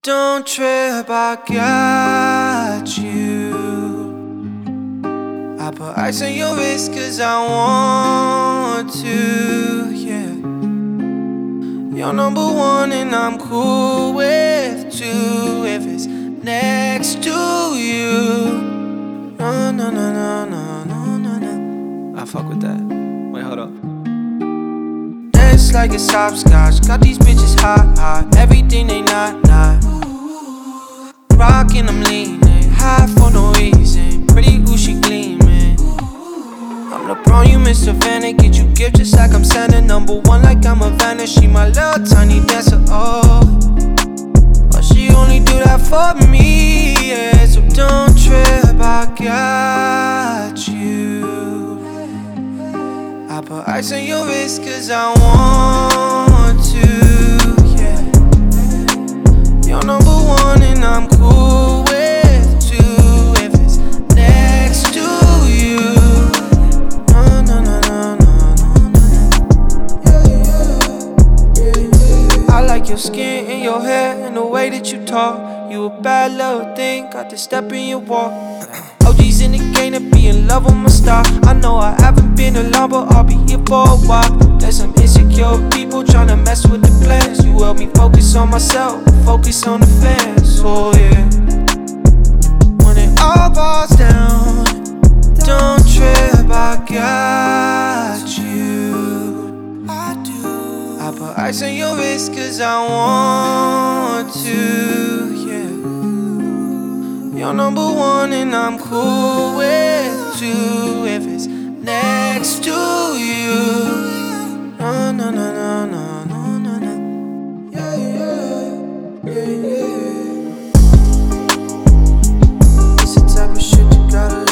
Don't trip, I got you. I put ice on your wrist cause I want to, yeah. You're number one and I'm cool with two if it's next to you. No, no, no, no, no, no, no, no. I fuck with that. Wait, hold up. It's like it's hopscotch. Got these bitches hot, hot. Everything they not. Rockin', I'm leaning. High for no reason. Pretty ooh, she gleamin'. I'm LeBron, you Mr. Vanna. Get you gift just like I'm Santa. Number one like I'm a Vanna. She my little tiny dancer, oh. But she only do that for me, yeah. So don't trip, I got you. I put ice on your wrist cause I want to, yeah. You're number one and I'm cool with two if it's next to you. No, no, no, no, no, no, no. Yeah. I like your skin and your hair and the way that you talk. You a bad little thing, got the step in your walk. OG's in the game to be in love with my style. I know I haven't been alone, but I'll be here for a while. There's some insecure people tryna mess with the plans. You help me focus on myself, focus on the fans, oh yeah. When it all falls down, don't trip, I got you. I do. I put ice on your wrist cause I want to, yeah. You're number one and I'm cool with two if it's next to you. No, no, no, no, no, no, no, no. Yeah, yeah, yeah, yeah. It's the type of shit you gotta